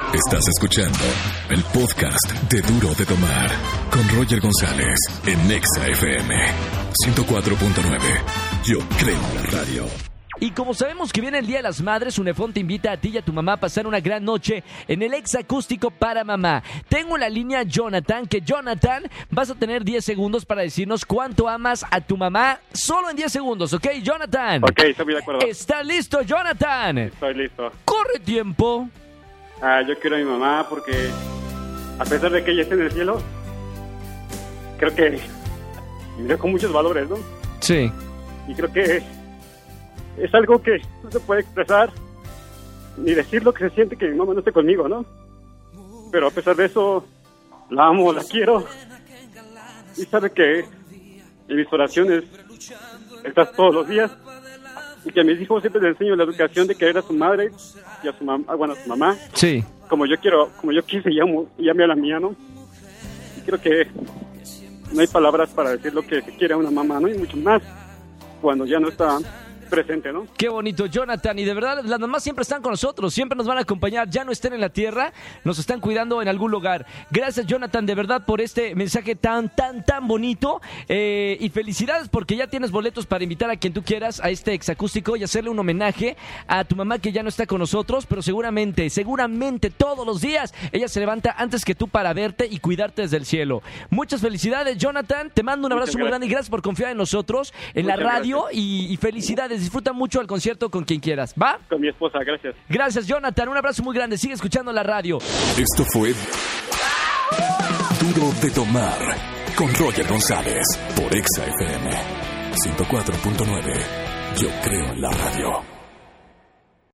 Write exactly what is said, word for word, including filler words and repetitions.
Estás escuchando el podcast de Duro de Tomar con Roger González en Nexa F M ciento cuatro punto nueve. Yo creo en la radio. Y como sabemos que viene el Día de las Madres, Unefón te invita a ti y a tu mamá a pasar una gran noche en el Ex Acústico para mamá. Tengo en la línea Jonathan, que Jonathan, vas a tener diez segundos para decirnos cuánto amas a tu mamá, solo en diez segundos, ¿ok, Jonathan? Ok, estoy de acuerdo. ¿Estás listo, Jonathan? Estoy listo. ¡Corre tiempo! Ah, yo quiero a mi mamá porque, a pesar de que ella esté en el cielo, creo que vive con muchos valores, ¿no? Sí. Y creo que es algo que no se puede expresar ni decir lo que se siente que mi mamá no esté conmigo, ¿no? Pero a pesar de eso, la amo, la quiero. Y sabe que en mis oraciones estás todos los días. Y que a mis hijos siempre les enseño la educación de querer a su madre y a su mamá, bueno, a su mamá. Sí. Como yo quiero, como yo quise y amo, y ame a la mía, ¿no? Y creo que no hay palabras para decir lo que se quiere a una mamá, ¿no? Y mucho más cuando ya no está presente, ¿no? Qué bonito, Jonathan, y de verdad las mamás siempre están con nosotros, siempre nos van a acompañar, ya no estén en la tierra, nos están cuidando en algún lugar. Gracias, Jonathan, de verdad por este mensaje tan, tan, tan bonito, eh, y felicidades porque ya tienes boletos para invitar a quien tú quieras a este exacústico y hacerle un homenaje a tu mamá que ya no está con nosotros, pero seguramente, seguramente todos los días ella se levanta antes que tú para verte y cuidarte desde el cielo. Muchas felicidades, Jonathan, te mando un abrazo Muchas muy grande y gracias por confiar en nosotros, en Muchas la radio y, y felicidades. Disfruta mucho el concierto con quien quieras, ¿va? Con mi esposa, gracias. Gracias, Jonathan. Un abrazo muy grande. Sigue escuchando la radio. Esto fue Duro de Tomar con Roger González por Exa F M ciento cuatro punto nueve. Yo creo en la radio.